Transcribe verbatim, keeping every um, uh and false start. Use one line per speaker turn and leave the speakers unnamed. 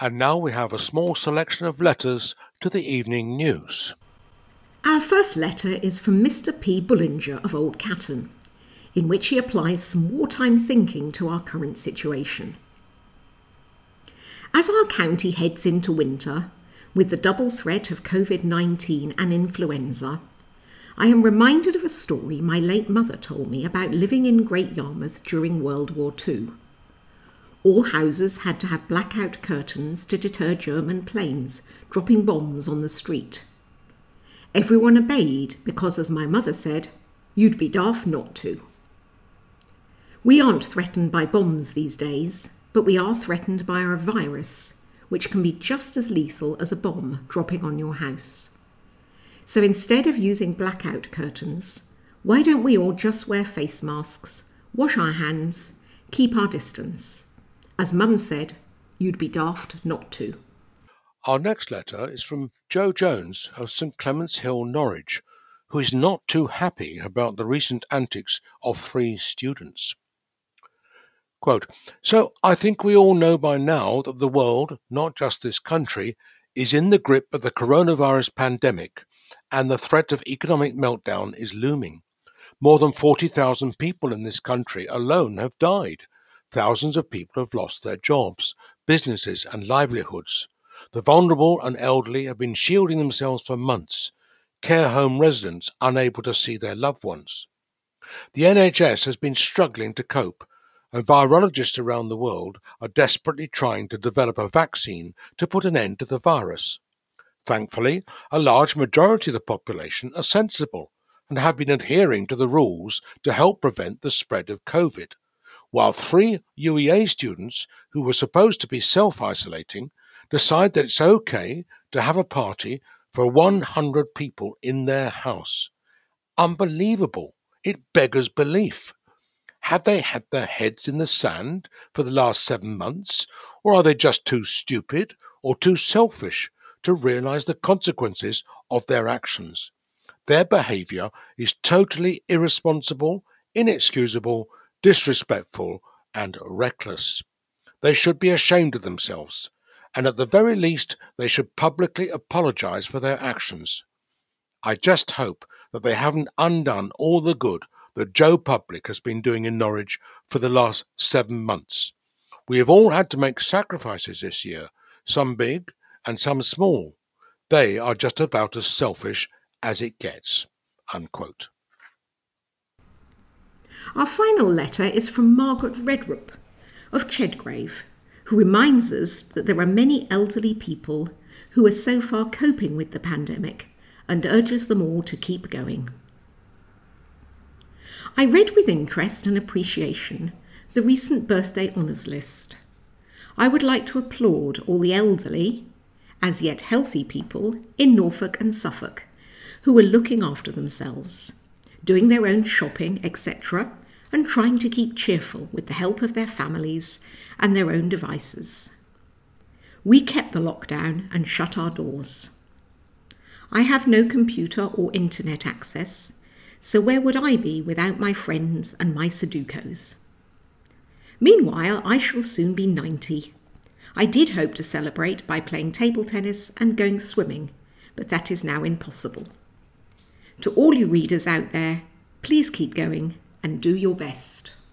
And now we have a small selection of letters to the evening news.
Our first letter is from Mister P. Bullinger of Old Catton, in which he applies some wartime thinking to our current situation. As our county heads into winter, with the double threat of covid nineteen and influenza, I am reminded of a story my late mother told me about living in Great Yarmouth during World War Two. All houses had to have blackout curtains to deter German planes dropping bombs on the street. Everyone obeyed because, as my mother said, you'd be daft not to. We aren't threatened by bombs these days, but we are threatened by a virus, which can be just as lethal as a bomb dropping on your house. So instead of using blackout curtains, why don't we all just wear face masks, wash our hands, keep our distance? As Mum said, you'd be daft not to.
Our next letter is from Joe Jones of St Clement's Hill, Norwich, who is not too happy about the recent antics of three students. Quote, so I think we all know by now that the world, not just this country, is in the grip of the coronavirus pandemic, and the threat of economic meltdown is looming. More than forty thousand people in this country alone have died. Thousands of people have lost their jobs, businesses and livelihoods. The vulnerable and elderly have been shielding themselves for months. Care home residents unable to see their loved ones. The N H S has been struggling to cope, and virologists around the world are desperately trying to develop a vaccine to put an end to the virus. Thankfully, a large majority of the population are sensible and have been adhering to the rules to help prevent the spread of COVID, while three U E A students who were supposed to be self-isolating decide that it's okay to have a party for one hundred people in their house. Unbelievable. It beggars belief. Have they had their heads in the sand for the last seven months, or are they just too stupid or too selfish to realize the consequences of their actions? Their behavior is totally irresponsible, inexcusable, disrespectful, and reckless. They should be ashamed of themselves, and at the very least they should publicly apologize for their actions. I just hope that they haven't undone all the good that Joe Public has been doing in Norwich for the last seven months. We have all had to make sacrifices this year, some big and some small. They are just about as selfish as it gets." Unquote.
Our final letter is from Margaret Redrup of Chedgrave, who reminds us that there are many elderly people who are so far coping with the pandemic and urges them all to keep going. I read with interest and appreciation the recent birthday honours list. I would like to applaud all the elderly, as yet healthy people in Norfolk and Suffolk who are looking after themselves, doing their own shopping, et cetera, and trying to keep cheerful with the help of their families and their own devices. We kept the lockdown and shut our doors. I have no computer or internet access, so where would I be without my friends and my Sudokus? Meanwhile, I shall soon be ninety. I did hope to celebrate by playing table tennis and going swimming, but that is now impossible. To all you readers out there, please keep going and do your best.